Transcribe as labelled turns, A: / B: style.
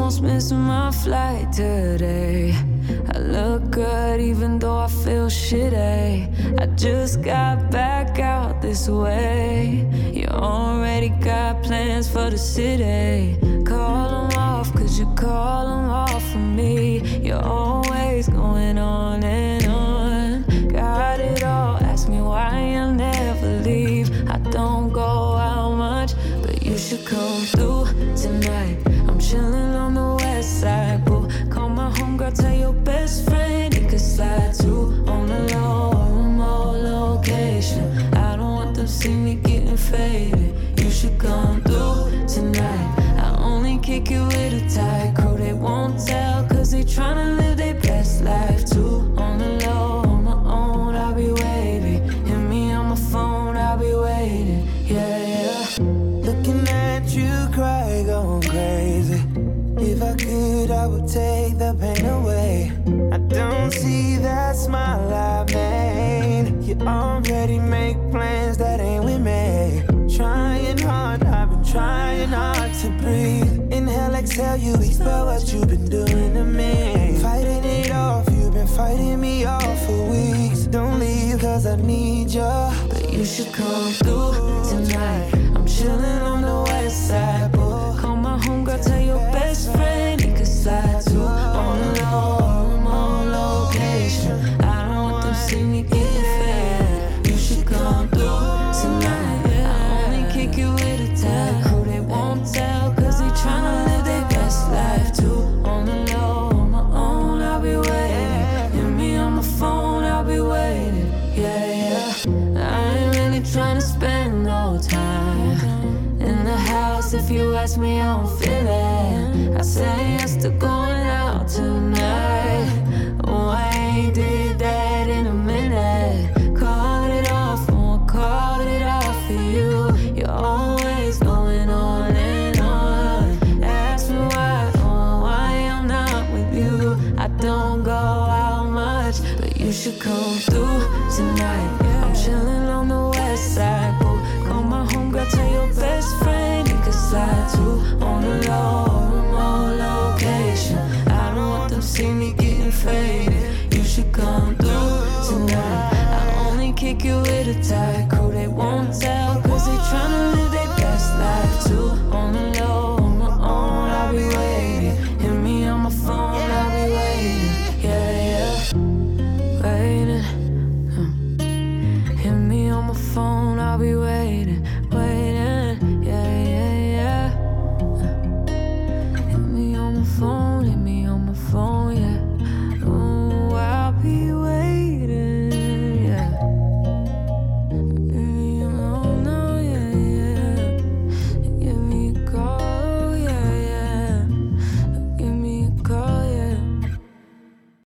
A: almost missing my flight today. I look good even though I feel shitty. I just got back out this way. You already got plans for the city. Call them off, cause you call them off for me. You're always going on and on. Got it all, ask me why I never leave. I don't go out much, but you should come through tonight. I'm chillin' on the west side, boo. Call my homegirl, tell your best friend he could slide too. On the low, remote location. I don't want them see me getting faded. You should come through tonight. I only kick it with a tight crew. They won't tell, cause they tryna live their best life too. On the low, on my own, I'll be waiting. Hit me on my phone, I'll be waiting. Yeah, yeah.
B: Looking at you cry, going crazy. If I could, I would take the pain away. I don't see that smile I made. You already make plans that ain't with me. Trying hard, I've been trying hard to breathe. Inhale, exhale, you expel what you've been doing to me. Fighting it off, you've been fighting me off for weeks. Don't leave, cause I need you.
A: But you should come through tonight. I'm chillin' on the west side, boo. Call my homegirl, tell your best friend he could slide too. On the low, remote location. I don't want them see me getting fed. You should come through tonight. I only kick you with a tag crew. They won't tell, cause they tryna live their best life too. On the low, on my own, I'll be waiting. Hit me on my phone, I'll be waiting. Yeah, yeah. I ain't really tryna spend no time in the house. If you ask me how I'm feeling, I say yes to going out tonight. Oh, I ain't did that in a minute. Called it off, won't call it off for you. You're always going on and on. Ask me why, oh, why I'm not with you. I don't go out much, but you should come through tonight. I'm chillin' on the west side, boo. Call my homegirl, tell your best friend he could slide too. On the low, remote location. I don't want them see me getting faded. You should come through tonight. I only kick you with a tight crew. They won't tell, cause they tryna live their best life too. On the low, on my own, I'll be waiting. Hit me on my phone, I'll be waiting. Yeah, yeah. Waiting. Hit me on my phone, I'll be waiting.